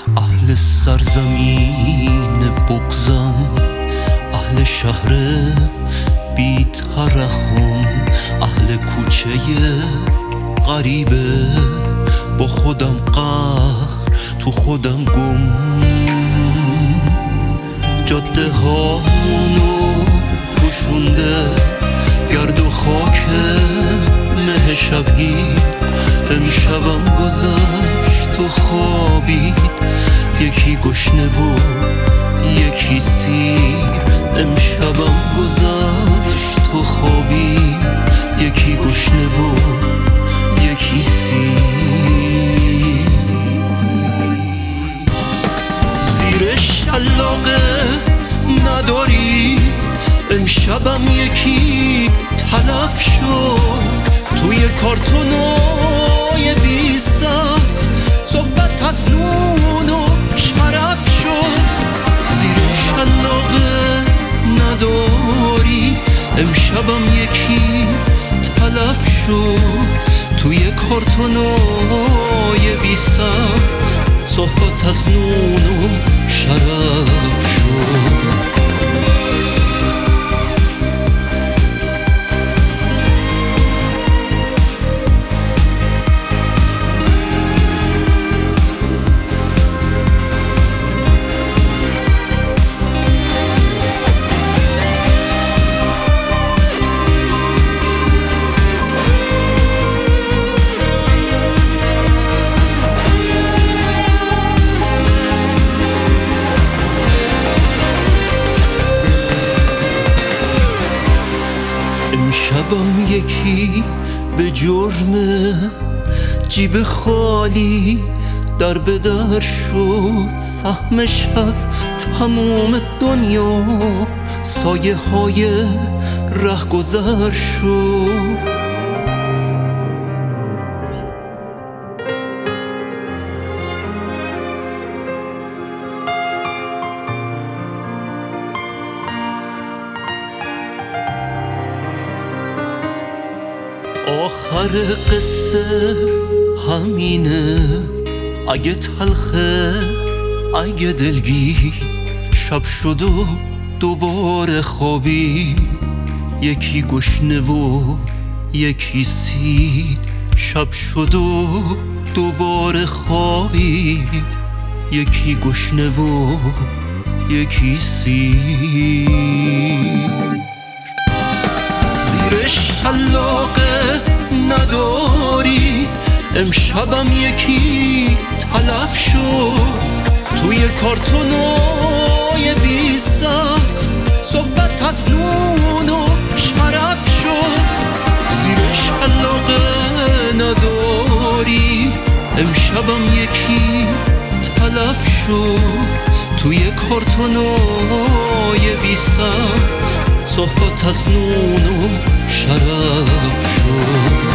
اهل سرزمین بغضم، اهل شهر بی ترحم، اهل کوچه غریبه، با خودم قهر تو خودم گم. جاده هامونو پوشونده گرد و خاک مه شبگیر. امشبم گذشت تو خوابید، یکی گشنه و یکی سیر. امشبم گذشت تو خوابید، یکی گشنه و یکی سیر. زیر شلاقه نداری، امشبم یکی تلف شد توی کارتونای بی سطح. صحبت از نون و شرف شد. زیر شلاقه نداری، امشبم یکی تلف شد توی کارتونای بی سطح. صحبت از نون و شرف شد. امشبم یکی به جرم جیب خالی در به در شد. سهمش از تمام دنیا سایه های رهگذر شد. آخر قصه همینه، اگه تلخه اگه دلگیر. شب شد و دوباره خوابی، یکی گشنه و یکی سیر. شب شد و دوباره خوابید، یکی گشنه و یکی سیر. زیر شلاقه نداری، امشبم یکی تلف شد توی کارتونای بی سطح. صحبت از نون و شرف شد. زیر شلاقه نداری، امشبم یکی تلف شد توی کارتونای بی سطح. صحبت از نون و شرف شد.